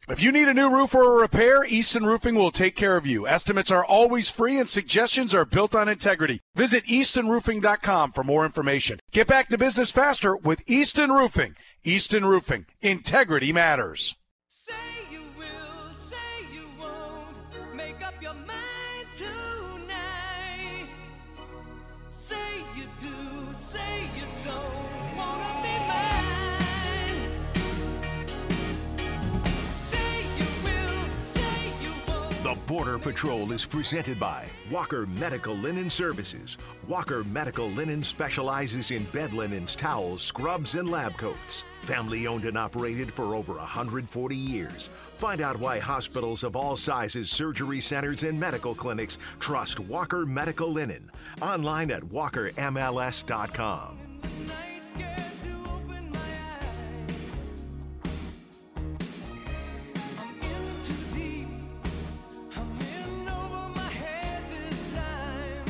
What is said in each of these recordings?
If you need a new roof or a repair, Easton Roofing will take care of you. Estimates are always free and suggestions are built on integrity. Visit eastonroofing.com for more information. Get back to business faster with Easton Roofing. Easton Roofing. Integrity matters. Say you will, say you won't, make up your mind tonight. Say you do, say you don't, wanna be mine. Say you will, say you won't. The Border Patrol is presented by Walker Medical Linen Services. Walker Medical Linen specializes in bed linens, towels, scrubs, and lab coats. Family owned and operated for over 140 years. Find out why hospitals of all sizes, surgery centers, and medical clinics trust Walker Medical Linen. Online at walkermls.com. Night's scared to open my eyes. I'm in too deep. I'm in over my head this time.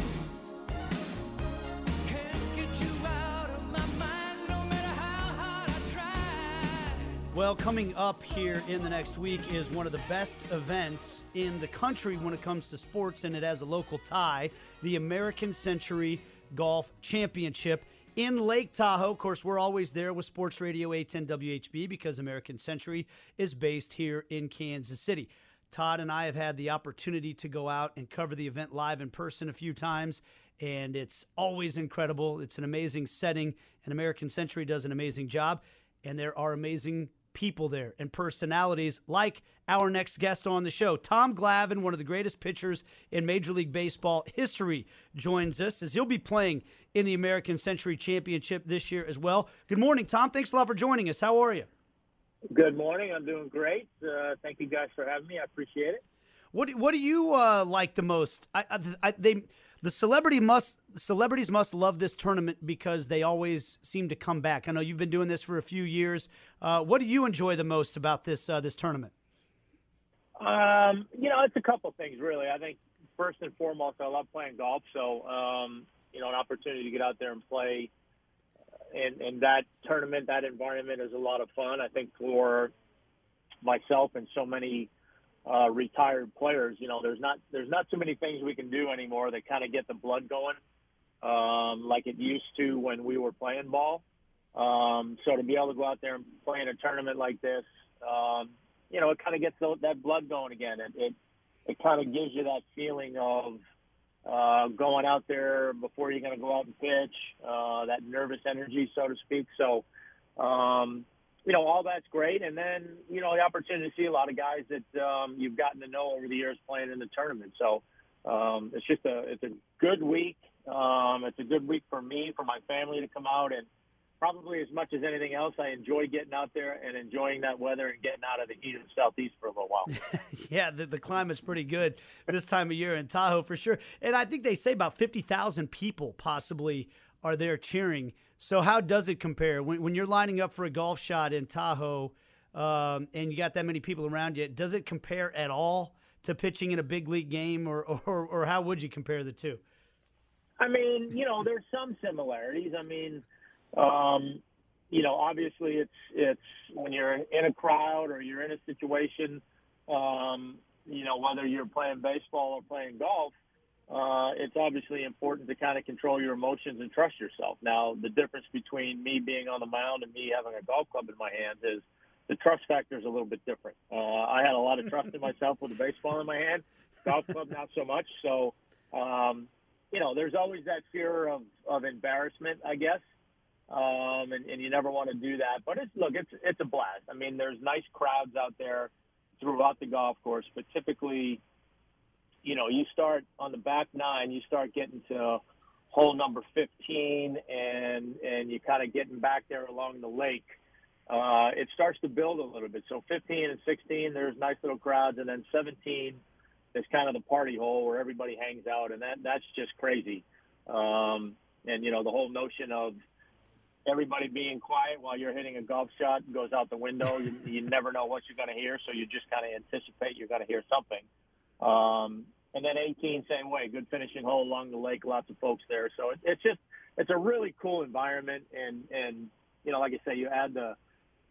Can't get you out of my mind no matter how hard I try. Well, coming up here in the next week is one of the best events in the country when it comes to sports, and it has a local tie, the American Century Golf Championship in Lake Tahoe. Of course, we're always there with Sports Radio 810 WHB because American Century is based here in Kansas City. Todd and I have had the opportunity to go out and cover the event live in person a few times, and it's always incredible. It's an amazing setting, and American Century does an amazing job, and there are amazing people there and personalities like our next guest on the show. Tom Glavine, one of the greatest pitchers in Major League Baseball history, joins us as he'll be playing in the American Century Championship this year as well. Good morning, Tom. Thanks a lot for joining us. How are you? Good morning. I'm doing great. Thank you guys for having me. I appreciate it. What do you like the most? The celebrities must love this tournament because they always seem to come back. I know you've been doing this for a few years. What do you enjoy the most about this tournament? It's a couple things, really. I think first and foremost, I love playing golf. So, an opportunity to get out there and play in that tournament, that environment is a lot of fun. I think for myself and so many retired players, there's not too many things we can do anymore that kind of get the blood going like it used to when we were playing ball. So to be able to go out there and play in a tournament like this, it kind of gets that blood going again. It kind of gives you that feeling of going out there before you're going to go out and pitch, that nervous energy, so to speak. So, all that's great. And then, the opportunity to see a lot of guys that you've gotten to know over the years playing in the tournament. So it's a good week. It's a good week for me, for my family to come out, and probably as much as anything else, I enjoy getting out there and enjoying that weather and getting out of the heat of the Southeast for a little while. Yeah, the climate's pretty good this time of year in Tahoe for sure. And I think they say about 50,000 people possibly are there cheering. So how does it compare when you're lining up for a golf shot in Tahoe and you got that many people around you? Does it compare at all to pitching in a big league game, or how would you compare the two? I mean, there's some similarities. I mean, obviously it's when you're in a crowd or you're in a situation, whether you're playing baseball or playing golf, it's obviously important to kind of control your emotions and trust yourself. Now, the difference between me being on the mound and me having a golf club in my hands is the trust factor is a little bit different. I had a lot of trust in myself with a baseball in my hand, golf club not so much. So, there's always that fear of embarrassment, I guess. And you never want to do that. But it's a blast. I mean, there's nice crowds out there throughout the golf course, but typically, you start on the back nine, you start getting to hole number 15 and you kind of getting back there along the lake. It starts to build a little bit. So 15 and 16, there's nice little crowds. And then 17 is kind of the party hole where everybody hangs out. And that's just crazy. And, the whole notion of everybody being quiet while you're hitting a golf shot goes out the window. You never know what you're going to hear, so you just kind of anticipate you're going to hear something. And then 18, same way, good finishing hole along the lake, lots of folks there. So it's a really cool environment. And like I say, you add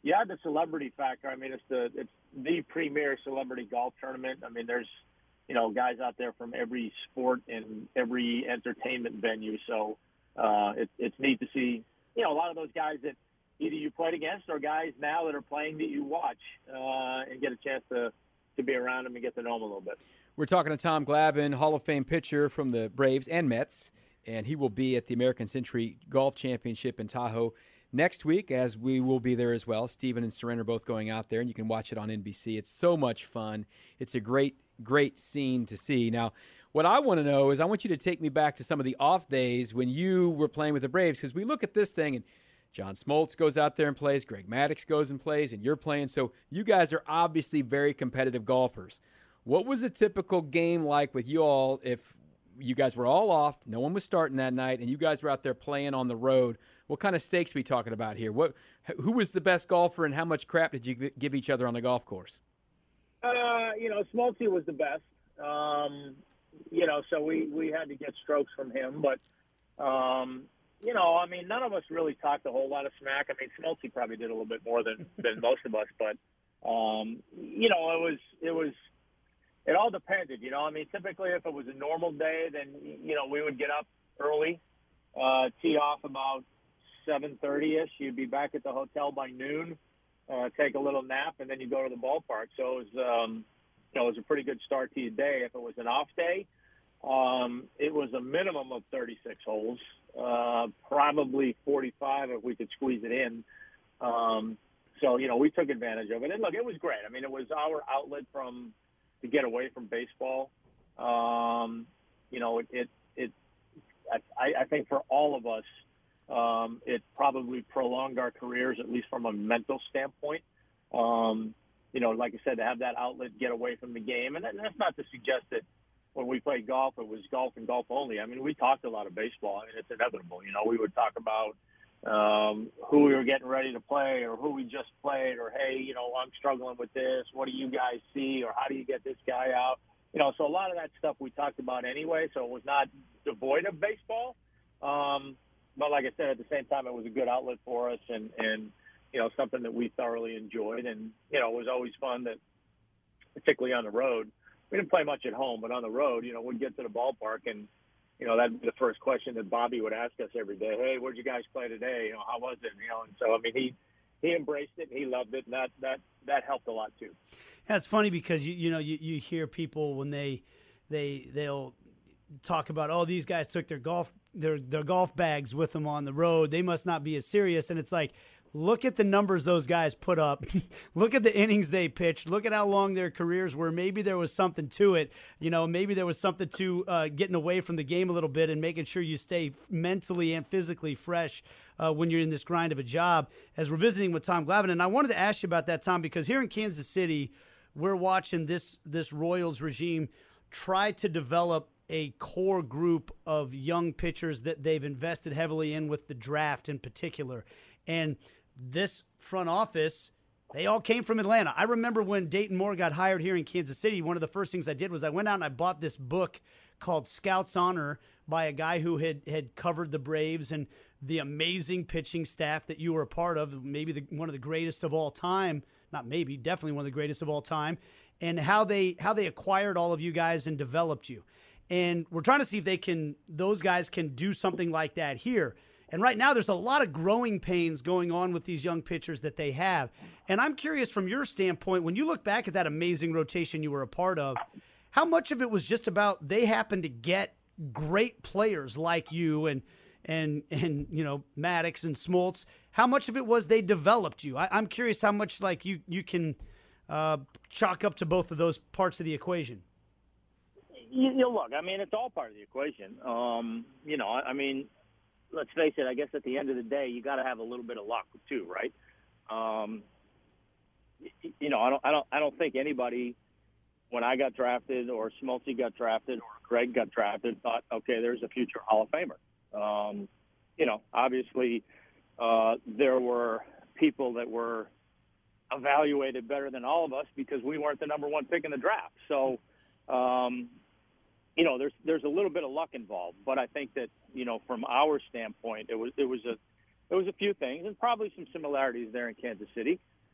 you add the celebrity factor. I mean, it's the premier celebrity golf tournament. I mean, there's, guys out there from every sport and every entertainment venue. So it's neat to see, a lot of those guys that either you played against or guys now that are playing that you watch and get a chance to be around them and get to know them a little bit. We're talking to Tom Glavine, Hall of Fame pitcher from the Braves and Mets, and he will be at the American Century Golf Championship in Tahoe next week, as we will be there as well. Steven and Seren are both going out there, and you can watch it on NBC. It's so much fun. It's a great scene to see. Now, what I want to know is I want you to take me back to some of the off days when you were playing with the Braves, because we look at this thing and John Smoltz goes out there and plays, Greg Maddux goes and plays, and you're playing. So you guys are obviously very competitive golfers. What was a typical game like with you all if you guys were all off, no one was starting that night, and you guys were out there playing on the road? What kind of stakes are we talking about here? Who was the best golfer, and how much crap did you give each other on the golf course? Smoltzy was the best. So we had to get strokes from him. But, none of us really talked a whole lot of smack. I mean, Smoltzy probably did a little bit more than most of us. But, it all depended. Typically if it was a normal day, then, we would get up early, tee off about 7:30-ish. You'd be back at the hotel by noon, take a little nap, and then you go to the ballpark. So it was a pretty good start to your day. If it was an off day, it was a minimum of 36 holes, probably 45 if we could squeeze it in. We took advantage of it. And look, it was great. I mean, it was our outlet to get away from baseball. I think for all of us, it probably prolonged our careers, at least from a mental standpoint. Like I said, to have that outlet, get away from the game. And that's not to suggest that when we played golf, it was golf and golf only. I mean, we talked a lot of baseball. I mean, it's inevitable. We would talk about who we were getting ready to play or who we just played, or, hey, I'm struggling with this. What do you guys see? Or how do you get this guy out? So a lot of that stuff we talked about anyway, so it was not devoid of baseball. But like I said, at the same time, it was a good outlet for us and something that we thoroughly enjoyed. And, it was always fun that, particularly on the road, we didn't play much at home, but on the road, we'd get to the ballpark and, that'd be the first question that Bobby would ask us every day. Hey, where'd you guys play today? How was it? And so, I mean, he embraced it and he loved it. And that helped a lot too. Yeah, it's funny because, you hear people when they'll talk about, oh, these guys took their golf bags with them on the road. They must not be as serious. And it's like, look at the numbers those guys put up. Look at the innings they pitched. Look at how long their careers were. Maybe there was something to it. Maybe there was something to getting away from the game a little bit and making sure you stay mentally and physically fresh when you're in this grind of a job. As we're visiting with Tom Glavine, and I wanted to ask you about that, Tom, because here in Kansas City, we're watching this Royals regime try to develop a core group of young pitchers that they've invested heavily in with the draft in particular. And this front office, they all came from Atlanta. I remember when Dayton Moore got hired here in Kansas City, one of the first things I did was I went out and I bought this book called Scouts Honor by a guy who had covered the Braves and the amazing pitching staff that you were a part of, maybe one of the greatest of all time, not maybe, definitely one of the greatest of all time, and how they acquired all of you guys and developed you. And we're trying to see if those guys can do something like that here. And right now, there's a lot of growing pains going on with these young pitchers that they have. And I'm curious, from your standpoint, when you look back at that amazing rotation you were a part of, how much of it was just about they happened to get great players like you and Maddux and Smoltz? How much of it was they developed you? I'm curious how much like you can chalk up to both of those parts of the equation. Look, I mean, it's all part of the equation. Let's face it, I guess at the end of the day, you got to have a little bit of luck too, right? I don't think anybody, when I got drafted or Smoltzy got drafted or Greg got drafted, thought, okay, there's a future Hall of Famer. Obviously there were people that were evaluated better than all of us because we weren't the number one pick in the draft. So, there's a little bit of luck involved, but I think that, from our standpoint, it was a few things and probably some similarities there in Kansas City.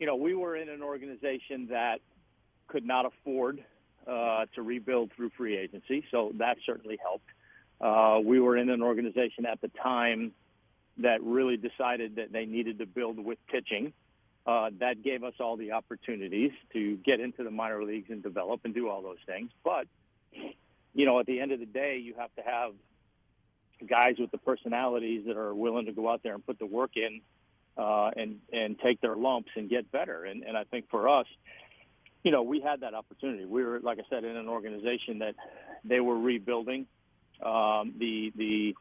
we were in an organization that could not afford to rebuild through free agency, so that certainly helped. We were in an organization at the time that really decided that they needed to build with pitching. That gave us all the opportunities to get into the minor leagues and develop and do all those things. But, at the end of the day, you have to have guys with the personalities that are willing to go out there and put the work in and take their lumps and get better. And I think for us, we had that opportunity. We were, like I said, in an organization that they were rebuilding. The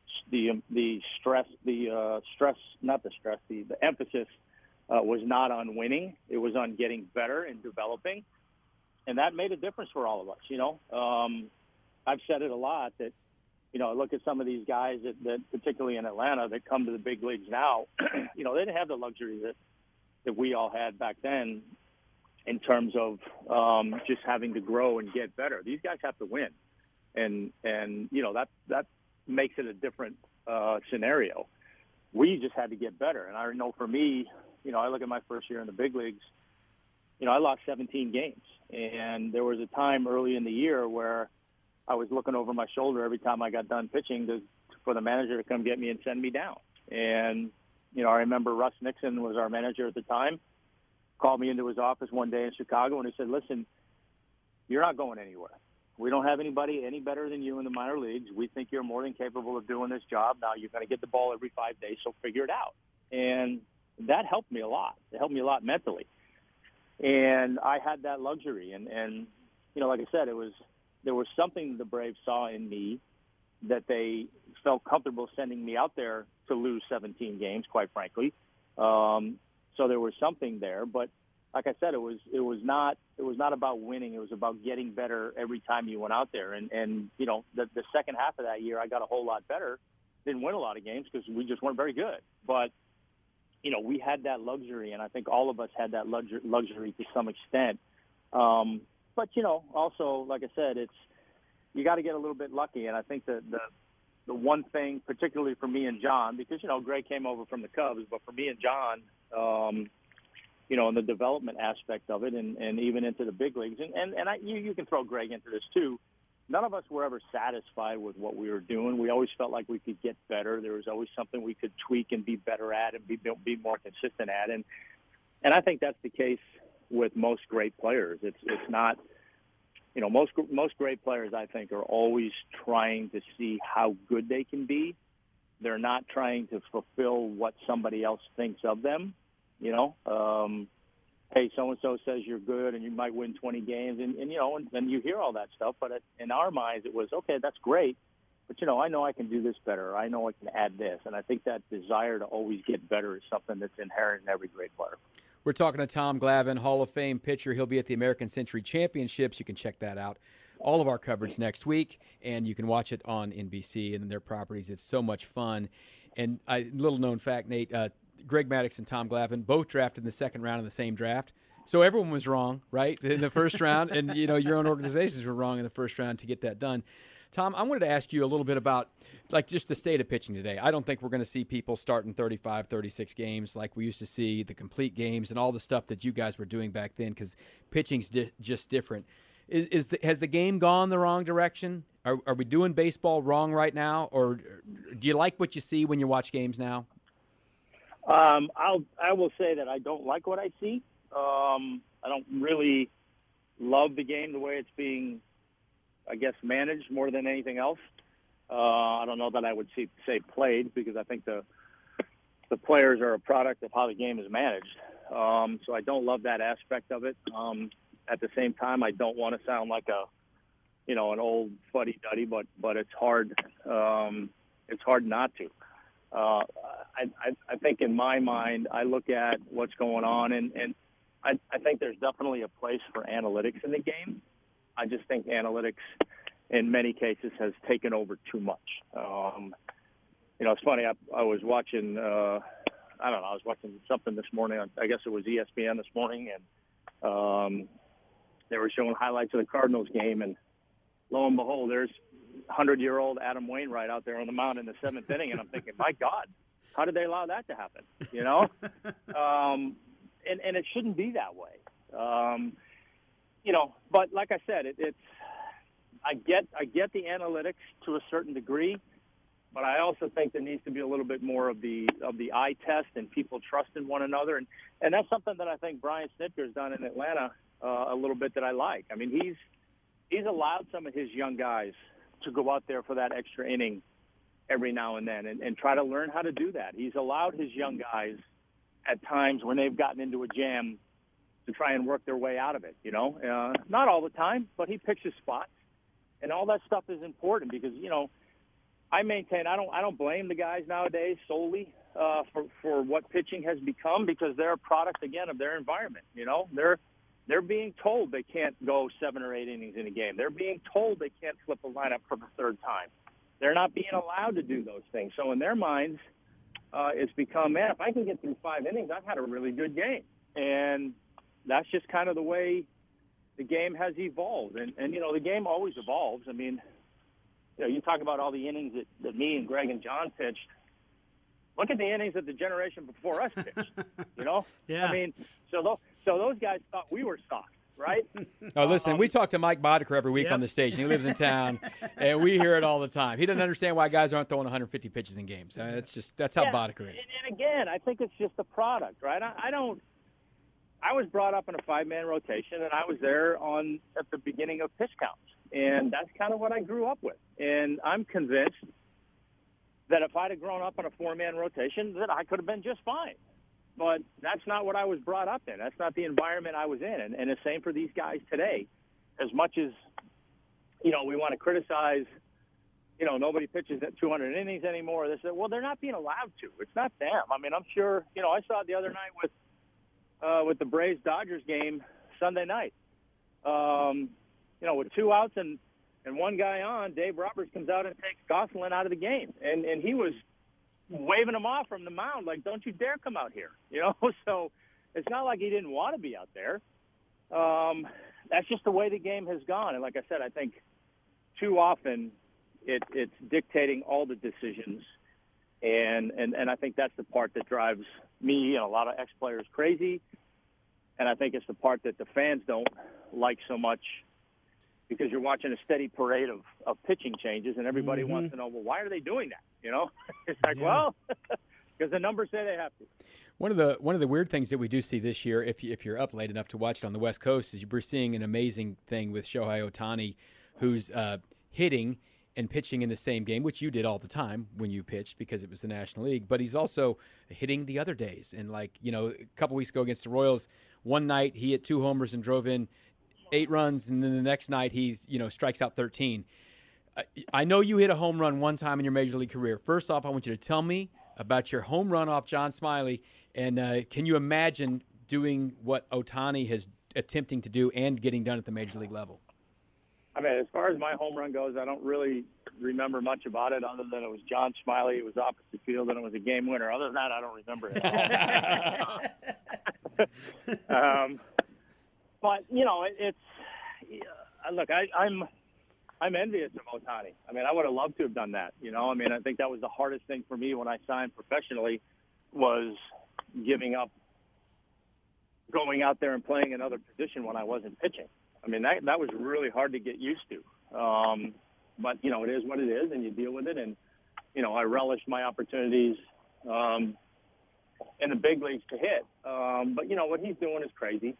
emphasis was not on winning. It was on getting better and developing. And that made a difference for all of us. I've said it a lot that, I look at some of these guys that particularly in Atlanta that come to the big leagues now, they didn't have the luxury that we all had back then in terms of just having to grow and get better. These guys have to win. And that makes it a different scenario. We just had to get better. And I know for me, I look at my first year in the big leagues, I lost 17 games. And there was a time early in the year where I was looking over my shoulder every time I got done pitching for the manager to come get me and send me down. And, I remember Russ Nixon was our manager at the time, called me into his office one day in Chicago, and he said, listen, you're not going anywhere. We don't have anybody any better than you in the minor leagues. We think you're more than capable of doing this job. Now you're going to get the ball every 5 days, so figure it out. And that helped me a lot. It helped me a lot mentally. And I had that luxury. And like I said, there was something the Braves saw in me that they felt comfortable sending me out there to lose 17 games, quite frankly. So there was something there. But like I said, it was not about winning. It was about getting better every time you went out there. And the second half of that year, I got a whole lot better. Didn't win a lot of games because we just weren't very good. But, we had that luxury, and I think all of us had that luxury to some extent. But, also, like I said, you got to get a little bit lucky. And I think that the one thing, particularly for me and John, because, Greg came over from the Cubs, but for me and John, in the development aspect of it and even into the big leagues. And you can throw Greg into this too. None of us were ever satisfied with what we were doing. We always felt like we could get better. There was always something we could tweak and be better at and be more consistent at. And I think that's the case with most great players. It's not, most great players, I think, are always trying to see how good they can be. They're not trying to fulfill what somebody else thinks of them. Hey, so-and-so says you're good and you might win 20 games. And you hear all that stuff. But in our minds, it was, okay, that's great. But, I know I can do this better. I know I can add this. And I think that desire to always get better is something that's inherent in every great player. We're talking to Tom Glavine, Hall of Fame pitcher. He'll be at the American Century Championships. You can check that out. All of our coverage next week, and you can watch it on NBC and their properties. It's so much fun. And little known fact, Nate, Greg Maddux and Tom Glavine both drafted in the second round of the same draft. So everyone was wrong, right, in the first round. And, your own organizations were wrong in the first round to get that done. Tom, I wanted to ask you a little bit about, just the state of pitching today. I don't think we're going to see people starting 35, 36 games like we used to see, the complete games and all the stuff that you guys were doing back then because pitching's just different. Has the game gone the wrong direction? Are we doing baseball wrong right now? Or do you like what you see when you watch games now? I will say that I don't like what I see. I don't really love the game the way it's being, I guess, managed more than anything else. I don't know that I would say played because I think the players are a product of how the game is managed. So I don't love that aspect of it. At the same time, I don't want to sound like an old fuddy-duddy, but it's hard. It's hard not to. I think in my mind, I look at what's going on, and I think there's definitely a place for analytics in the game. I just think analytics, in many cases, has taken over too much. It's funny. I was watching. I was watching something this morning. I guess it was ESPN this morning, and they were showing highlights of the Cardinals game, and lo and behold, there's 100-year-old Adam Wainwright out there on the mound in the seventh inning, and I'm thinking, my God, how did they allow that to happen? and it shouldn't be that way. But like I said, I get the analytics to a certain degree, but I also think there needs to be a little bit more of the eye test and people trusting one another, and that's something that I think Brian Snitker's done in Atlanta a little bit that I like. I mean, he's allowed some of his young guys to go out there for that extra inning every now and then and try to learn how to do that. He's allowed his young guys at times when they've gotten into a jam to try and work their way out of it, not all the time, but he picks his spots, and all that stuff is important because, I maintain I don't blame the guys nowadays solely for what pitching has become because they're a product, again, of their environment. They're being told they can't go 7 or 8 innings in a game. They're being told they can't flip a lineup for the third time. They're not being allowed to do those things. So in their minds, it's become, man, if I can get through 5 innings, I've had a really good game. And that's just kind of the way the game has evolved. And the game always evolves. I mean, you talk about all the innings that me and Greg and John pitched. Look at the innings that the generation before us pitched, Yeah. I mean, so those guys thought we were soft, right? Oh, listen, we talk to Mike Boddicker every week on the station. He lives in town, and we hear it all the time. He doesn't understand why guys aren't throwing 150 pitches in games. That's how Boddicker is. And again, I think it's just a product, right? I was brought up in a 5-man rotation, and I was there at the beginning of pitch counts, and that's kind of what I grew up with. And I'm convinced that if I'd have grown up in a 4-man rotation, that I could have been just fine. But that's not what I was brought up in. That's not the environment I was in. And the same for these guys today. As much as, we want to criticize, nobody pitches at 200 innings anymore. They say, well, they're not being allowed to. It's not them. I mean, I'm sure, I saw it the other night with the Braves-Dodgers game Sunday night. With 2 outs and 1 guy on, Dave Roberts comes out and takes Gosselin out of the game. And he was waving him off from the mound like, don't you dare come out here. So it's not like he didn't want to be out there. That's just the way the game has gone. And like I said, I think too often it's dictating all the decisions. And I think that's the part that drives me and a lot of ex-players crazy. And I think it's the part that the fans don't like so much because you're watching a steady parade of pitching changes, and everybody wants to know, well, why are they doing that? It's like, well, because the numbers say they have to. One of the weird things that we do see this year, if you're up late enough to watch it on the West Coast, is we're seeing an amazing thing with Shohei Ohtani, who's hitting and pitching in the same game, which you did all the time when you pitched because it was the National League. But he's also hitting the other days. And a couple weeks ago against the Royals, one night he hit 2 homers and drove in 8 runs, and then the next night he strikes out 13. I know you hit a home run one time in your Major League career. First off, I want you to tell me about your home run off John Smiley, and can you imagine doing what Ohtani is attempting to do and getting done at the Major League level? I mean, as far as my home run goes, I don't really remember much about it other than it was John Smiley, it was opposite field, and it was a game winner. Other than that, I don't remember it at all. But, look, I'm envious of Ohtani. I mean, I would have loved to have done that. I think that was the hardest thing for me when I signed professionally was giving up going out there and playing another position when I wasn't pitching. I mean, that was really hard to get used to. But, it is what it is, and you deal with it. And, I relish my opportunities in the big leagues to hit. But, what he's doing is crazy.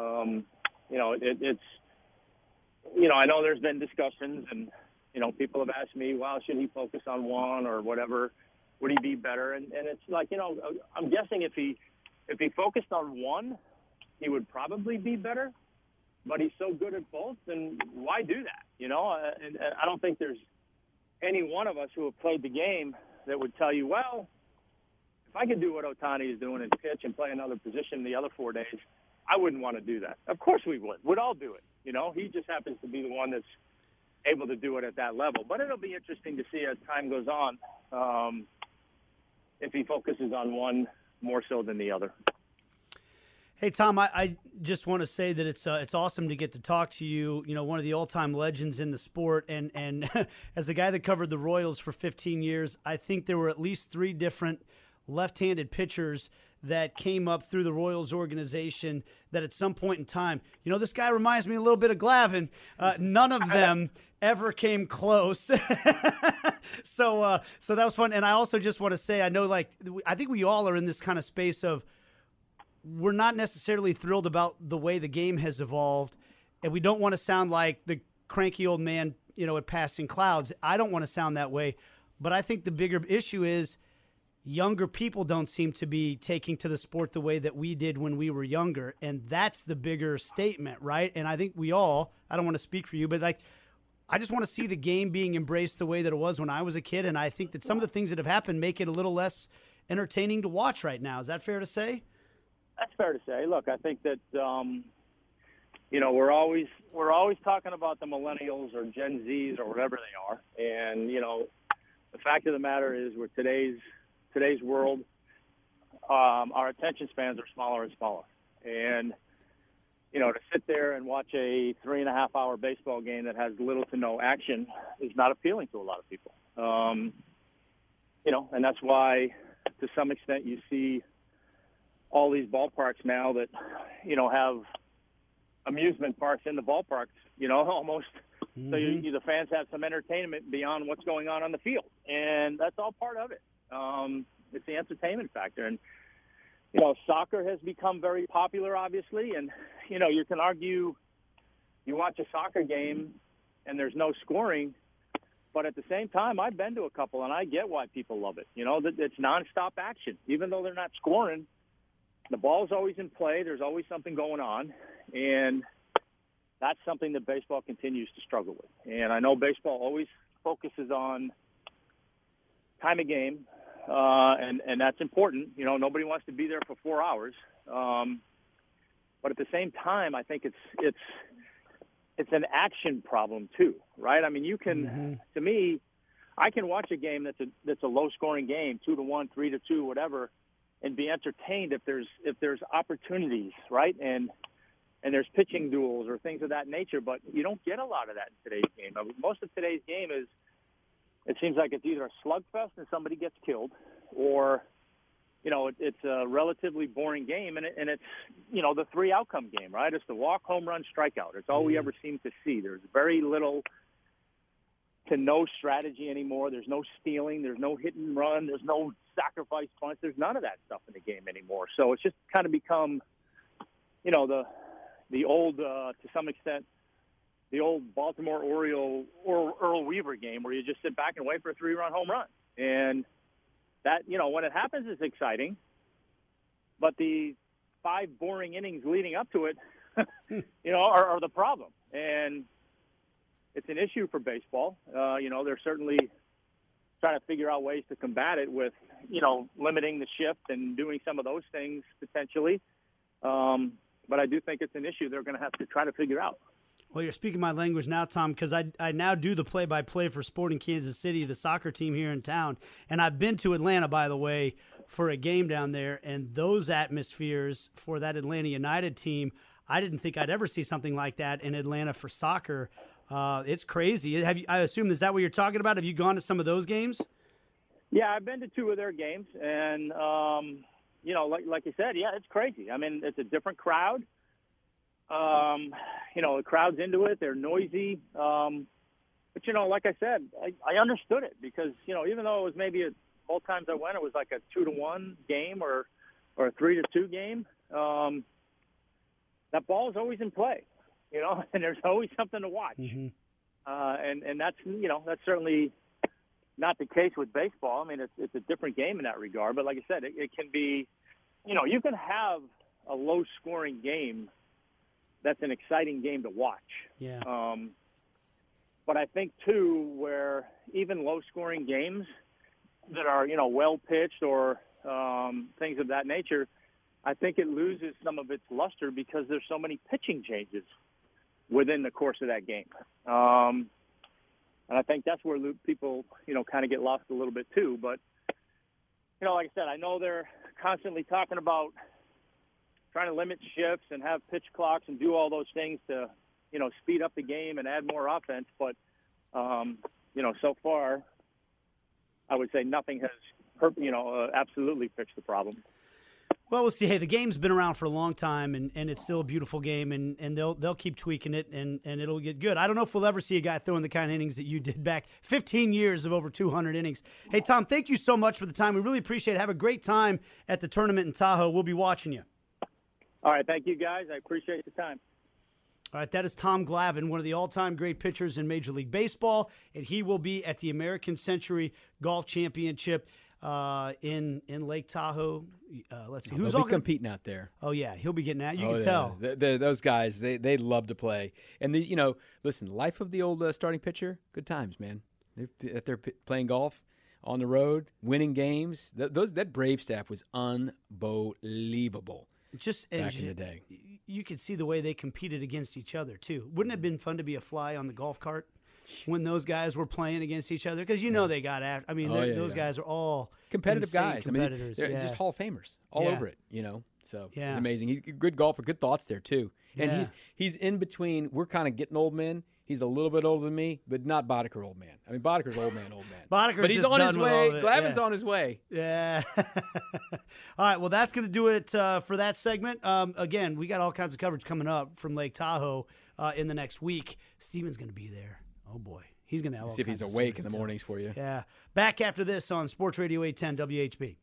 I know there's been discussions and, people have asked me, well, should he focus on one or whatever? Would he be better? And it's like, I'm guessing if he focused on one, he would probably be better. But he's so good at both, then why do that? And I don't think there's any one of us who have played the game that would tell you, well, if I could do what Ohtani is doing and pitch and play another position the other 4 days, I wouldn't want to do that. Of course we would. We'd all do it. He just happens to be the one that's able to do it at that level. But it'll be interesting to see as time goes on if he focuses on one more so than the other. Hey, Tom, I just want to say that it's awesome to get to talk to you, one of the all-time legends in the sport. And as the guy that covered the Royals for 15 years, I think there were at least 3 different left-handed pitchers that came up through the Royals organization that at some point in time, this guy reminds me a little bit of Glavine. None of them ever came close. So that was fun. And I also just want to say, I know, I think we all are in this kind of space of we're not necessarily thrilled about the way the game has evolved, and we don't want to sound like the cranky old man, at passing clouds. I don't want to sound that way, but I think the bigger issue is younger people don't seem to be taking to the sport the way that we did when we were younger, and that's the bigger statement, right? And I think we all, I don't want to speak for you, but I just want to see the game being embraced the way that it was when I was a kid, and I think that some of the things that have happened make it a little less entertaining to watch right now. Is that fair to say? That's fair to say. Look, I think that we're always talking about the millennials or Gen Zs or whatever they are, and the fact of the matter is, with today's world, our attention spans are smaller and smaller, and to sit there and watch a 3.5-hour baseball game that has little to no action is not appealing to a lot of people. And that's why, to some extent, you see all these ballparks now that, have amusement parks in the ballparks, almost. Mm-hmm. So the fans have some entertainment beyond what's going on the field. And that's all part of it. It's the entertainment factor. And, soccer has become very popular, obviously. And, you can argue you watch a soccer game and there's no scoring. But at the same time, I've been to a couple, and I get why people love it. It's nonstop action. Even though they're not scoring, the ball's always in play. There's always something going on. And that's something that baseball continues to struggle with. And I know baseball always focuses on time of game, and that's important. Nobody wants to be there for 4 hours. But at the same time, I think it's an action problem too, right? I mean, you can, to me, I can watch a game that's a low-scoring game, 2-1, 3-2, whatever, and be entertained if there's opportunities, right? And there's pitching duels or things of that nature, but you don't get a lot of that in today's game. I mean, most of today's game is, it seems like it's either a slugfest and somebody gets killed, or it's a relatively boring game, and it's the 3-outcome game, right? It's the walk, home run, strikeout. It's all we ever seem to see. There's very little to no strategy anymore. There's no stealing. There's no hit and run. There's no sacrifice punts. There's none of that stuff in the game anymore. So it's just kind of become, the old, to some extent, the old Baltimore Oriole or Earl Weaver game where you just sit back and wait for a 3-run home run. And that, when it happens, it's exciting. But the 5 boring innings leading up to it, are the problem. And it's an issue for baseball. They're certainly trying to figure out ways to combat it with, limiting the shift and doing some of those things potentially. But I do think it's an issue they're going to have to try to figure out. Well, you're speaking my language now, Tom, because I now do the play-by-play for Sporting Kansas City, the soccer team here in town. And I've been to Atlanta, by the way, for a game down there. And those atmospheres for that Atlanta United team, I didn't think I'd ever see something like that in Atlanta for soccer. It's crazy. I assume, is that what you're talking about? Have you gone to some of those games? Yeah, I've been to 2 of their games. And, like you said, yeah, it's crazy. I mean, it's a different crowd. The crowd's into it. They're noisy. But, like I said, I understood it because, even though it was maybe both times I went, it was like a 2-1 game or a 3-2 game. That ball is always in play, and there's always something to watch. Mm-hmm. And that's, that's certainly not the case with baseball. I mean, it's a different game in that regard. But like I said, it can be, you can have a low-scoring game that's an exciting game to watch. Yeah. But I think, too, where even low-scoring games that are, well-pitched or things of that nature, I think it loses some of its luster because there's so many pitching changes within the course of that game. And I think that's where people, kind of get lost a little bit, too. But, like I said, I know they're constantly talking about trying to limit shifts and have pitch clocks and do all those things to, speed up the game and add more offense. But, so far, I would say nothing has, absolutely fixed the problem. Well, we'll see. Hey, the game's been around for a long time, and it's still a beautiful game, and they'll keep tweaking it, and it'll get good. I don't know if we'll ever see a guy throwing the kind of innings that you did back 15 years of over 200 innings. Hey, Tom, thank you so much for the time. We really appreciate it. Have a great time at the tournament in Tahoe. We'll be watching you. All right, thank you, guys. I appreciate the time. All right, that is Tom Glavine, one of the all-time great pitchers in Major League Baseball, and he will be at the American Century Golf Championship in Lake Tahoe. Let's see. Who's all competing out there? Oh, yeah. He'll be getting out. You can tell. Those guys, they love to play. And, listen, life of the old starting pitcher, good times, man. They're playing golf on the road, winning games. That Brave staff was unbelievable back in the day. You could see the way they competed against each other, too. Wouldn't it have been fun to be a fly on the golf cart when those guys were playing against each other? Because they got after. I mean, those guys are all competitive guys. Competitors. They're just Hall of Famers all over it. So Yeah. it's amazing. He's a good golfer, good thoughts there too. And Yeah. he's in between. We're kind of getting old men. He's a little bit older than me, but not Boddicker old man. I mean, Boddicker's old man. Boddiker's but he's just on his done with way. all of it. Glavine's on his way. Yeah. All right. Well, that's going to do it for that segment. Again, we got all kinds of coverage coming up from Lake Tahoe in the next week. Steven's going to be there. Oh, boy. He's going to have all See if he's kinds of awake in stories the to mornings for you. tell. Yeah. Back after this on Sports Radio 810 WHB.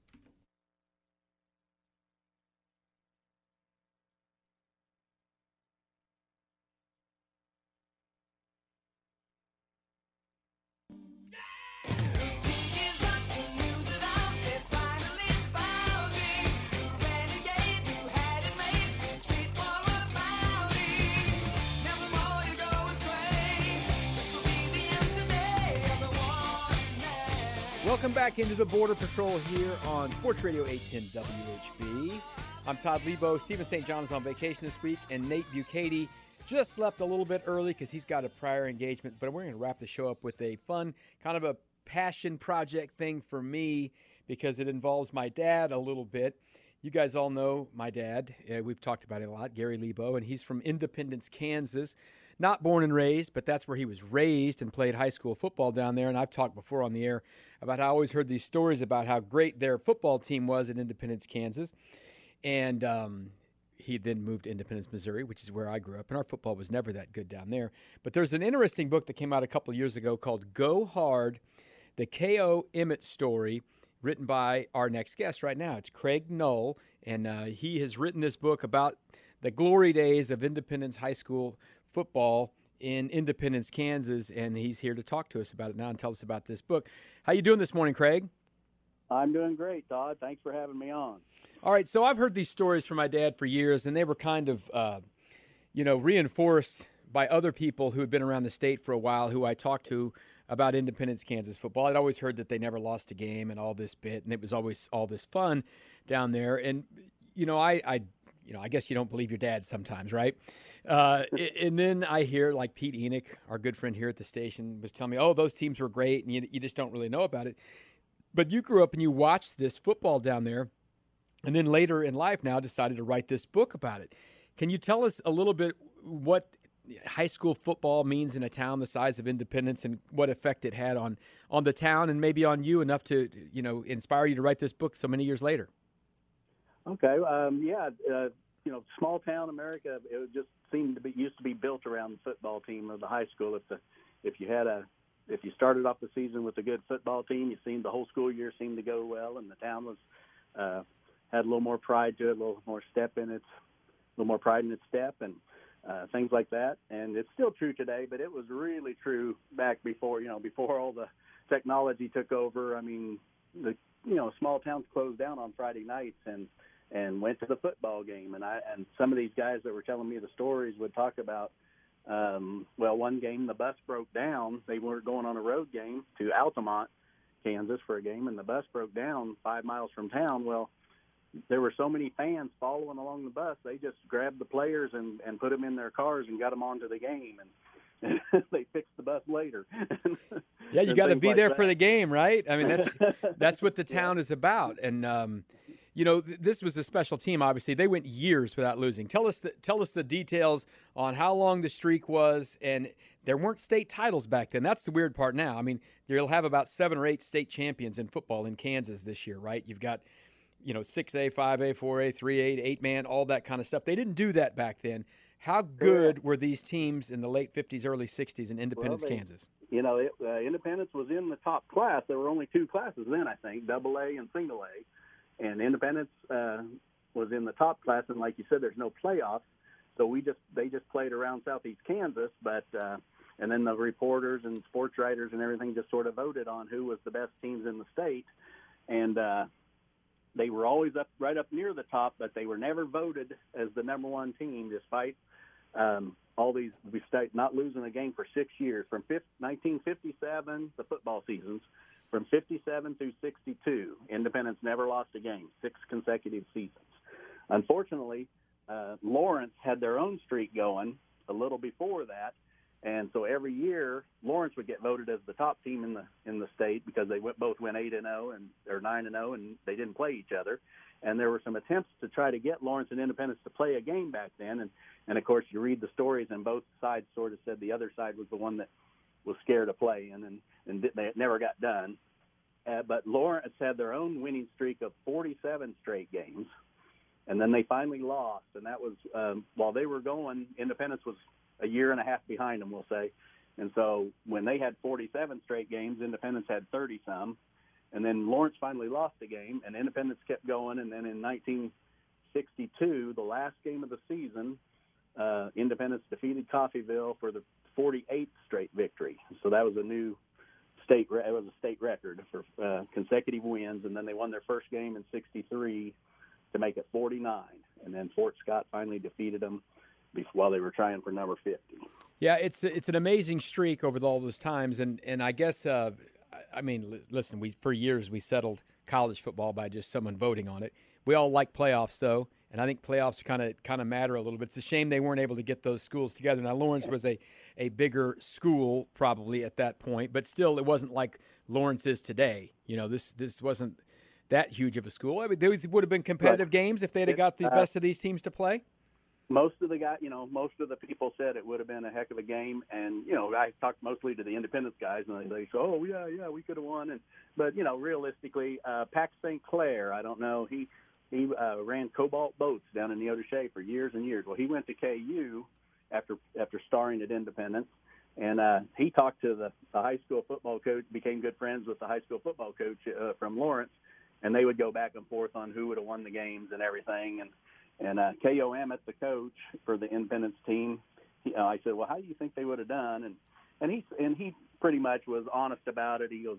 Welcome back into the Border Patrol here on Sports Radio 810 WHB. I'm Todd Lebo. Stephen St. John is on vacation this week, and Nate Bukaty just left a little bit early because he's got a prior engagement. But we're going to wrap the show up with a fun, kind of a passion project thing for me because it involves my dad a little bit. You guys all know my dad. We've talked about it a lot, Gary Lebo, and he's from Independence, Kansas. Not born and raised, but that's where he was raised and played high school football down there. And I've talked before on the air about how I always heard these stories about how great their football team was in Independence, Kansas. And he then moved to Independence, Missouri, which is where I grew up. And our football was never that good down there. But there's an interesting book that came out a couple of years ago called Go Hard, the K.O. Emmett story, written by our next guest right now. It's Craig Null. And he has written this book about the glory days of Independence High School football in Independence, Kansas, and he's here to talk to us about it now and tell us about this book. How you doing this morning, Craig? I'm doing great, Todd. Thanks for having me on. All right, so I've heard these stories from my dad for years, and they were kind of, reinforced by other people who had been around the state for a while who I talked to about Independence, Kansas football. I'd always heard that they never lost a game and all this bit, and it was always all this fun down there. And, I guess you don't believe your dad sometimes, right? And then I hear, like Pete Enoch, our good friend here at the station, was telling me, oh, those teams were great, and you just don't really know about it. But you grew up and you watched this football down there, and then later in life now decided to write this book about it. Can you tell us a little bit what high school football means in a town the size of Independence and what effect it had on the town and maybe on you enough to, inspire you to write this book so many years later? Okay. Small town America, it just used to be built around the football team of the high school. If you started off the season with a good football team, you seemed the whole school year seemed to go well, and the town was had a little more pride to it, a little more pride in its step, and things like that. And it's still true today, but it was really true back before all the technology took over. I mean, small towns closed down on Friday nights and went to the football game. And some of these guys that were telling me the stories would talk about, one game the bus broke down. They were going on a road game to Altamont, Kansas for a game, and the bus broke down 5 miles from town. Well, there were so many fans following along the bus, they just grabbed the players and put them in their cars and got them onto the game. And they fixed the bus later. Yeah, you got to be there for the game, right? I mean, that's what the town is about. And this was a special team. Obviously, they went years without losing. Tell us the details on how long the streak was. And there weren't state titles back then. That's the weird part now. I mean, you'll have about 7 or 8 state champions in football in Kansas this year, right? You've got 6A, 5A, 4A, 3A, 8-man, all that kind of stuff. They didn't do that back then. How good were these teams in the late 50s, early 60s in Independence, Kansas? Independence was in the top class. There were only two classes then, I think, double A and single A. And Independence was in the top class, and like you said, there's no playoffs. So they just played around Southeast Kansas, but and then the reporters and sports writers and everything just sort of voted on who was the best teams in the state. And they were always right up near the top, but they were never voted as the number one team, despite we stayed not losing a game for 6 years, from 1957, the football seasons, from 57 through 62. Independence never lost a game, 6 consecutive seasons. Unfortunately, Lawrence had their own streak going a little before that, and so every year Lawrence would get voted as the top team in the state because they both went 8-0 or 9-0, and they didn't play each other. And there were some attempts to try to get Lawrence and Independence to play a game back then, and of course you read the stories, and both sides sort of said the other side was the one that was scared of playing, and it never got done. But Lawrence had their own winning streak of 47 straight games, and then they finally lost, and that was while they were going, Independence was a year and a half behind them, we'll say. And so when they had 47 straight games, Independence had 30-some. And then Lawrence finally lost a game, and Independence kept going. And then in 1962, the last game of the season, Independence defeated Coffeyville for the 48th straight victory. So that was a state record for consecutive wins. And then they won their first game in 63 to make it 49. And then Fort Scott finally defeated them while they were trying for number 50. Yeah, it's an amazing streak over all those times, and I guess listen, for years we settled college football by just someone voting on it. We all like playoffs though, and I think playoffs kind of matter a little bit. It's a shame they weren't able to get those schools together. Now Lawrence was a bigger school probably at that point, but still it wasn't like Lawrence is today. This wasn't that huge of a school. I mean, those would have been competitive games if they'd have got the best of these teams to play. Most of the people said it would have been a heck of a game, and I talked mostly to the Independence guys, and they say, "Oh yeah, we could have won." But realistically, Pax St. Clair, I don't know, he ran Cobalt boats down in Neodesha for years and years. Well, he went to KU after starring at Independence, and he talked to the high school football coach, became good friends with the high school football coach from Lawrence, and they would go back and forth on who would have won the games and everything. And K.O. Emmett, the coach for the Independence team, I said, "Well, how do you think they would have done?" And he pretty much was honest about it. He goes,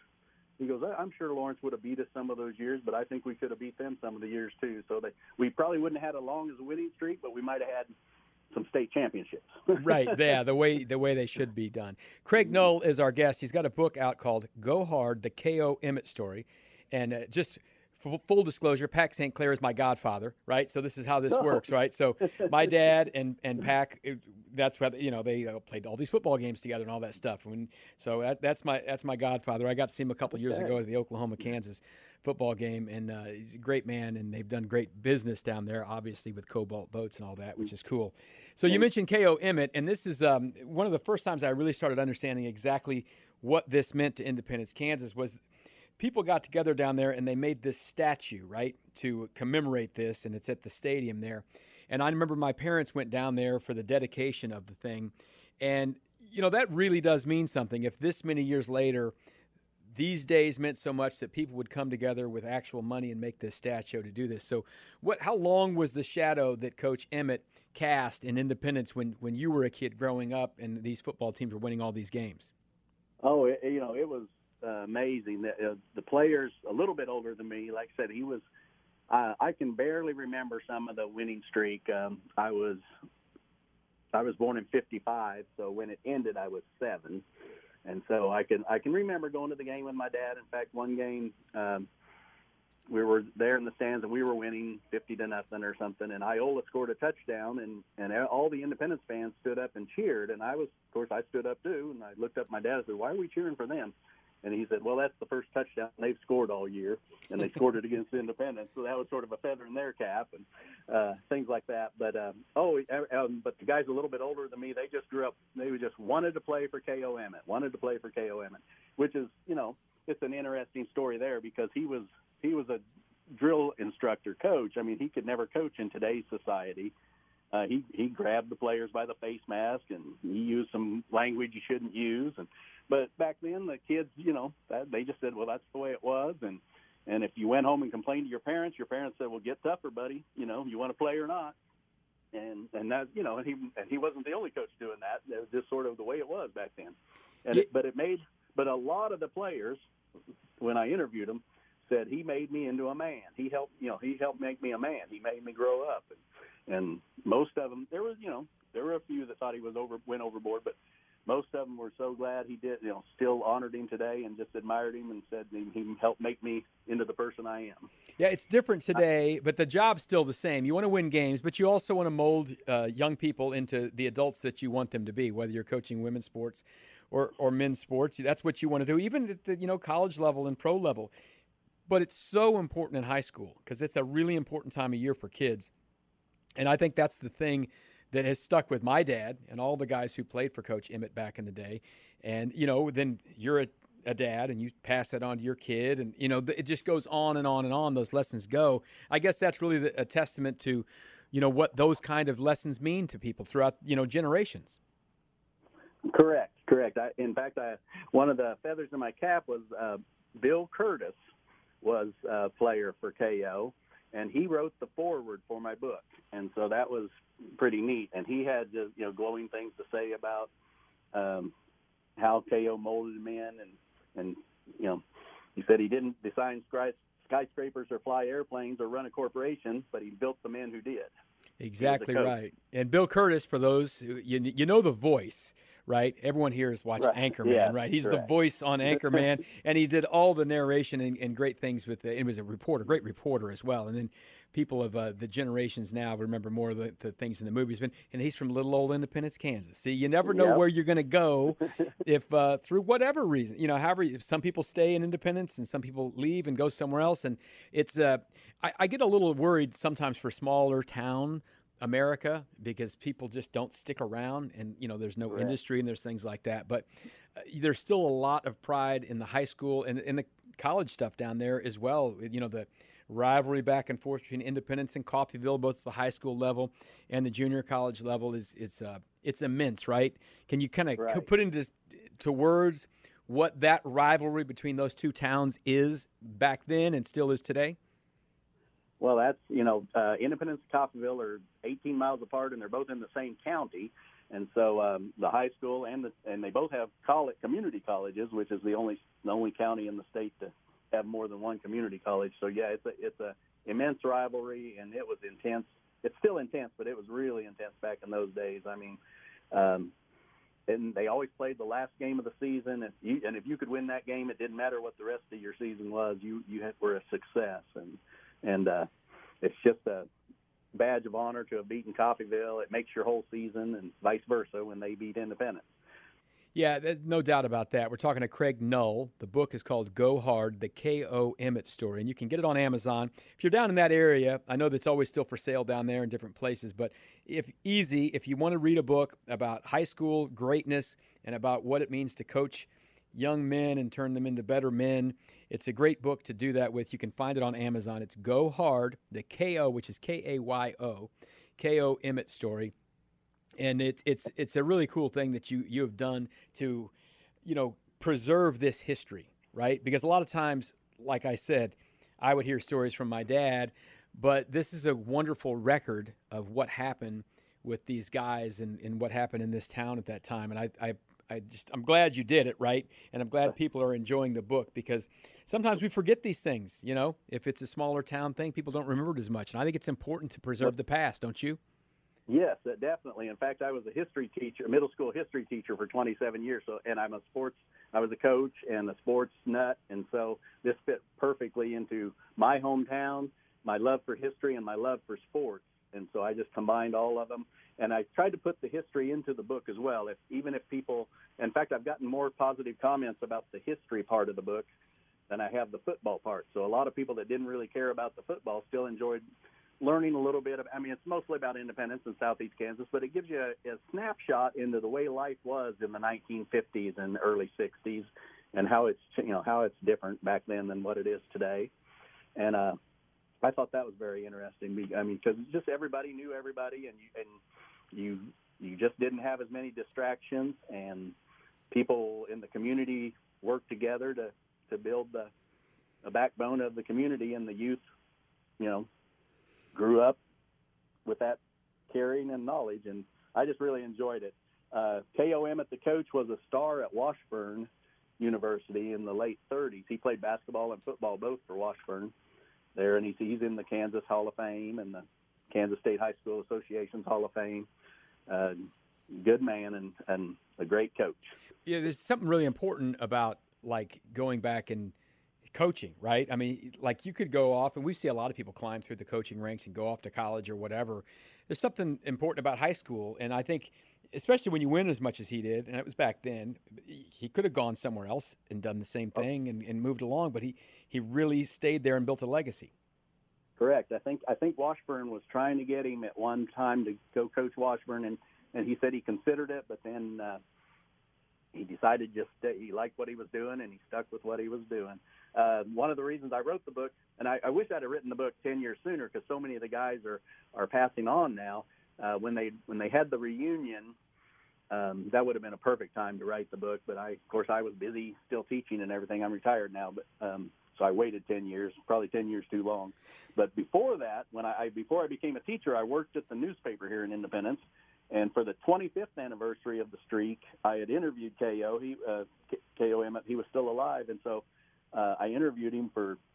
"I'm sure Lawrence would have beat us some of those years, but I think we could have beat them some of the years too. So we probably wouldn't have had a long as a winning streak, but we might have had some state championships." Right, yeah, the way they should be done. Craig Knoll is our guest. He's got a book out called "Go Hard: The K.O. Emmett Story," and just full disclosure, Pac St. Clair is my godfather, right? So this is how this works, right? So my dad and Pac, that's what they played all these football games together and all that stuff. That's my godfather. I got to see him a couple years ago at the Oklahoma-Kansas football game, and he's a great man, and they've done great business down there, obviously with Cobalt boats and all that, which is cool. So you mentioned K.O. Emmett, and this is one of the first times I really started understanding exactly what this meant to Independence, Kansas. Was people got together down there and they made this statue, right, to commemorate this, and it's at the stadium there. And I remember my parents went down there for the dedication of the thing. And, that really does mean something. If this many years later, these days meant so much that people would come together with actual money and make this statue to do this. So how long was the shadow that Coach Emmett cast in Independence when you were a kid growing up and these football teams were winning all these games? Oh, it was amazing. The players a little bit older than me, like I said, he was I can barely remember some of the winning streak. I was born in 55, so when it ended I was 7, and so I can remember going to the game with my dad. In fact, one game we were there in the stands and we were winning 50-0 or something, and Iola scored a touchdown, and all the Independence fans stood up and cheered, and I stood up too, and I looked up at my dad and said, "Why are we cheering for them?" And he said, "Well, that's the first touchdown they've scored all year, and they scored it against Independence, so that was sort of a feather in their cap," and things like that. But but the guys a little bit older than me, they just grew up. They just wanted to play for K.O. Emmett, which is, it's an interesting story there because he was drill instructor coach. I mean, he could never coach in today's society. He grabbed the players by the face mask, and he used some language you shouldn't use. But back then, the kids, they just said, well, that's the way it was. And if you went home and complained to your parents said, well, get tougher, buddy. You want to play or not. And that, and he wasn't the only coach doing that. It was just sort of the way it was back then. And but a lot of the players, when I interviewed them, said he made me into a man. He helped make me a man. He made me grow up. And most of them, there were a few that thought he went overboard, but most of them were so glad he did, still honored him today and just admired him and said he helped make me into the person I am. Yeah, it's different today, but the job's still the same. You want to win games, but you also want to mold young people into the adults that you want them to be, whether you're coaching women's sports or men's sports. That's what you want to do, even at the college level and pro level. But it's so important in high school because it's a really important time of year for kids. And I think that's the thing that has stuck with my dad and all the guys who played for Coach Emmett back in the day. And, then you're a dad and you pass that on to your kid. And, it just goes on and on and on. Those lessons go. I guess that's really a testament to, what those kind of lessons mean to people throughout, generations. Correct. In fact, one of the feathers in my cap was Bill Curtis was a player for KO, and he wrote the foreword for my book. And so that was pretty neat. And he had glowing things to say about how KO molded him in. And he said he didn't design skyscrapers or fly airplanes or run a corporation, but he built the men who did. Exactly right. And Bill Curtis, for those who, the voice, right? Everyone here has watched Anchorman, right? He's correct. The voice on Anchorman, and he did all the narration and great things with it. He was a great reporter as well. And then people of the generations now remember more of the things in the movies. And he's from little old Independence, Kansas. See, you never know where you're going to go if through whatever reason, however, some people stay in Independence and some people leave and go somewhere else. And it's I get a little worried sometimes for smaller town America because people just don't stick around and, there's no industry and there's things like that. But there's still a lot of pride in the high school and the college stuff down there as well. The rivalry back and forth between Independence and Coffeyville, both at the high school level and the junior college level it's immense, right? Can you kind of put into words what that rivalry between those two towns is back then and still is today? Well, that's, Independence and Coffeyville are 18 miles apart, and they're both in the same county. And so the high school and they both have community colleges, which is the only county in the state to have more than one community college. So, yeah, it's a immense rivalry, and it was intense. It's still intense, but it was really intense back in those days. I mean, and they always played the last game of the season. And if you could win that game, it didn't matter what the rest of your season was. You were a success. And it's just a badge of honor to have beaten Coffeyville. It makes your whole season, and vice versa when they beat Independence. Yeah, there's no doubt about that. We're talking to Craig Null. The book is called Go Hard, the K.O. Emmett Story, and you can get it on Amazon. If you're down in that area, I know that's always still for sale down there in different places, but if you want to read a book about high school greatness and about what it means to coach young men and turn them into better men, it's a great book to do that with. You can find it on Amazon. It's Go Hard, the K.O., which is K-A-Y-O, K.O. Emmett Story. And it's a really cool thing that you have done to, preserve this history, right? Because a lot of times, like I said, I would hear stories from my dad, but this is a wonderful record of what happened with these guys and what happened in this town at that time. And I'm glad you did it, right? And I'm glad people are enjoying the book because sometimes we forget these things, If it's a smaller town thing, people don't remember it as much. And I think it's important to preserve the past, don't you? Yes, definitely. In fact, I was a middle school history teacher for 27 years. And I was a coach and a sports nut. And so this fit perfectly into my hometown, my love for history and my love for sports. And so I just combined all of them. And I tried to put the history into the book as well. Even if people, in fact, I've gotten more positive comments about the history part of the book than I have the football part. So a lot of people that didn't really care about the football still enjoyed learning a little bit of, it's mostly about Independence in Southeast Kansas, but it gives you a snapshot into the way life was in the 1950s and early 60s and how it's different back then than what it is today. And I thought that was very interesting. I mean, because just everybody knew everybody, and you just didn't have as many distractions, and people in the community worked together to build the backbone of the community, and the youth, grew up with that caring and knowledge, and I just really enjoyed it. K.O. Emmett, the coach, was a star at Washburn University in the late 30s. He played basketball and football both for Washburn there, and he's in the Kansas Hall of Fame and the Kansas State High School Association's Hall of Fame. Good man and a great coach. Yeah, there's something really important about, like, going back and coaching, right? I mean, like, you could go off, and we see a lot of people climb through the coaching ranks and go off to college or whatever. There's something important about high school, and I think, especially when you win as much as he did, and it was back then, he could have gone somewhere else and done the same thing and moved along, but he really stayed there and built a legacy. Correct. I think Washburn was trying to get him at one time to go coach Washburn, and he said he considered it, but then he decided he liked what he was doing, and he stuck with what he was doing. One of the reasons I wrote the book, and I wish I'd have written the book 10 years sooner, because so many of the guys are passing on now. When they had the reunion, that would have been a perfect time to write the book. But of course, I was busy still teaching and everything. I'm retired now, but so I waited 10 years, probably 10 years too long. But before that, before I became a teacher, I worked at the newspaper here in Independence. And for the 25th anniversary of the streak, I had interviewed K.O. K.O. Emmett. He was still alive, and so I interviewed him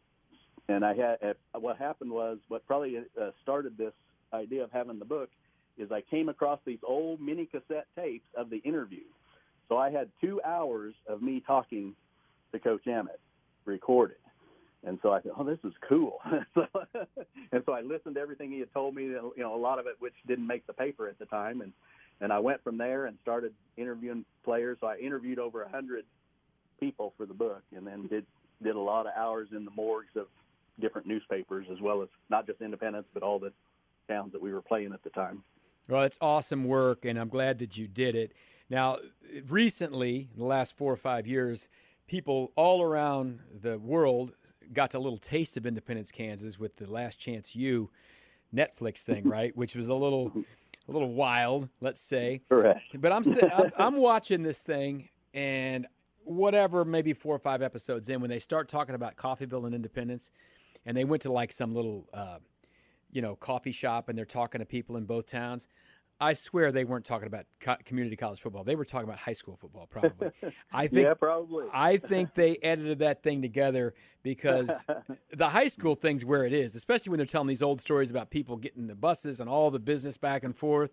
what happened was, what probably started this idea of having the book, is I came across these old mini cassette tapes of the interview. So I had 2 hours of me talking to Coach Emmett recorded. And so I thought, oh, this is cool. And so I listened to everything he had told me, a lot of it which didn't make the paper at the time. And I went from there and started interviewing players. So I interviewed over 100 people for the book, and then did a lot of hours in the morgues of different newspapers, as well as not just Independence, but all the towns that we were playing at the time. Well, it's awesome work, and I'm glad that you did it. Now, recently, in the last 4 or 5 years, people all around the world got a little taste of Independence, Kansas with the Last Chance U Netflix thing, right? Which was a little wild, let's say. Correct. But I'm watching this thing, and whatever, maybe 4 or 5 episodes in, when they start talking about Coffeyville and Independence, and they went to like some little, coffee shop, and they're talking to people in both towns. I swear they weren't talking about community college football. They were talking about high school football, probably. Yeah, probably. I think they edited that thing together because the high school thing's where it is, especially when they're telling these old stories about people getting the buses and all the business back and forth.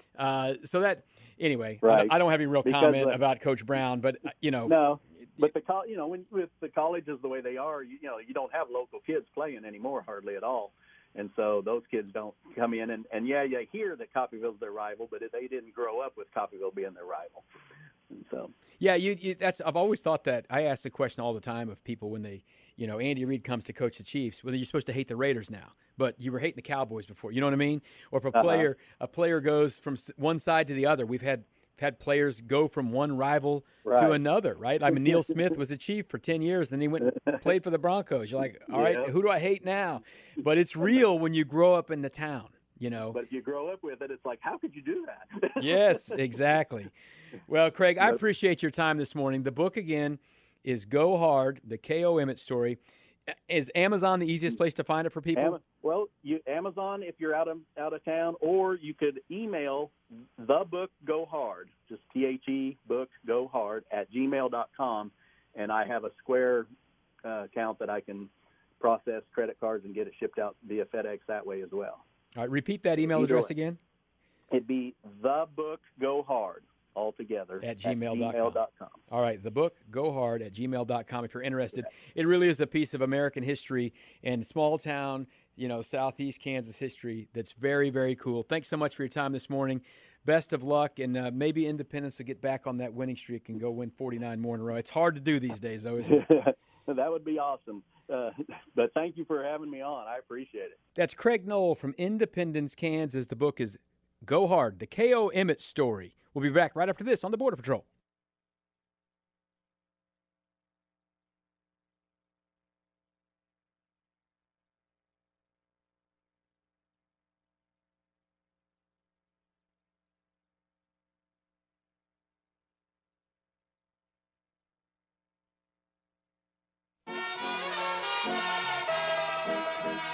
Anyway, right. I don't have any real comment about Coach Brown, but, No, but with the colleges the way they are, you don't have local kids playing anymore hardly at all. And so those kids don't come in, and you hear that Coffeyville's their rival, but they didn't grow up with Coffeyville being their rival. And so, yeah, I've always thought that. I ask the question all the time of people when they, Andy Reid comes to coach the Chiefs, whether you're supposed to hate the Raiders now, but you were hating the Cowboys before. You know what I mean? Or if a player goes from one side to the other, we've had players go from one rival to another, right? I mean, Neil Smith was a Chief for 10 years, then he went and played for the Broncos. You're like, all right, who do I hate now? But it's real when you grow up in the town, But if you grow up with it, it's like, how could you do that? Yes, exactly. Well, Craig, I appreciate your time this morning. The book, again, is Go Hard, the K.O. Emmett story. Is Amazon the easiest place to find it for people? Amazon if you're out of town, or you could email the book Go Hard, just THE book Go Hard at gmail.com, and I have a Square account that I can process credit cards and get it shipped out via FedEx that way as well. All right, repeat that email address again. It'd be the book Go Hard all together at gmail.com. All right, the book Go Hard at gmail.com if you're interested. It really is a piece of American history and small town, Southeast Kansas history that's very, very cool. Thanks so much for your time this morning. Best of luck, and maybe Independence will get back on that winning streak and go win 49 more in a row. It's hard to do these days, though, isn't it? That would be awesome. But thank you for having me on. I appreciate it. That's Craig Knoll from Independence, Kansas. The book is Go Hard, the K.O. Emmett story. We'll be back right after this on the Border Patrol.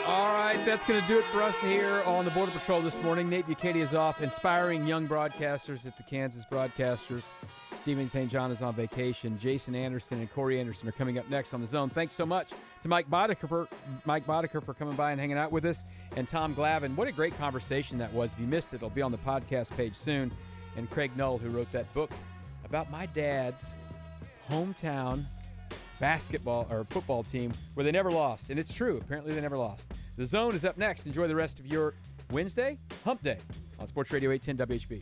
All right, that's going to do it for us here on the Border Patrol this morning. Nate Bukaty is off, inspiring young broadcasters at the Kansas Broadcasters. Stephen St. John is on vacation. Jason Anderson and Corey Anderson are coming up next on The Zone. Thanks so much to Mike Boddicker for coming by and hanging out with us, and Tom Glavine. What a great conversation that was. If you missed it, it'll be on the podcast page soon. And Craig Null, who wrote that book about my dad's hometown basketball or football team where they never lost. And it's true. Apparently they never lost. The Zone is up next. Enjoy the rest of your Wednesday, Hump Day, on Sports Radio 810 WHB.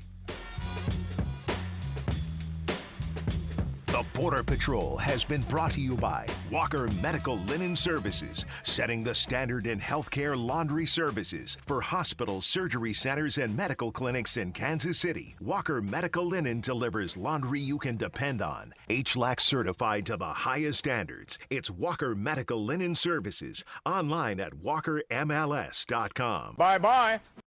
The Border Patrol has been brought to you by Walker Medical Linen Services, setting the standard in healthcare laundry services for hospitals, surgery centers, and medical clinics in Kansas City. Walker Medical Linen delivers laundry you can depend on. HLAC certified to the highest standards. It's Walker Medical Linen Services. Online at walkermls.com. Bye-bye.